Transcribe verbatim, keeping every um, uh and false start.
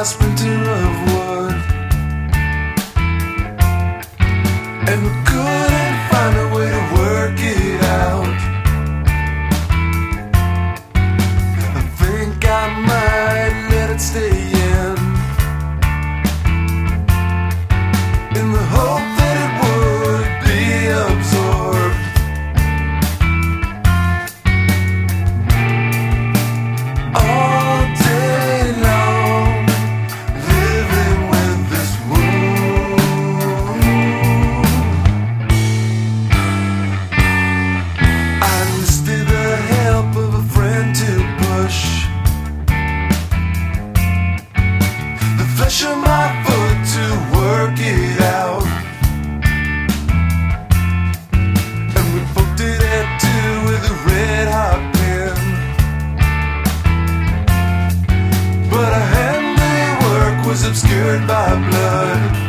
my splinter of wood, and we couldn't find a way to work it out. I think I might let it stay in, in the hope that it would be absorbed. All day long, living with this wound. I enlisted the help of a friend to push the flesh of my foot to work it out, and we poked it at two with a red hot pen. But our handiwork was obscured by blood.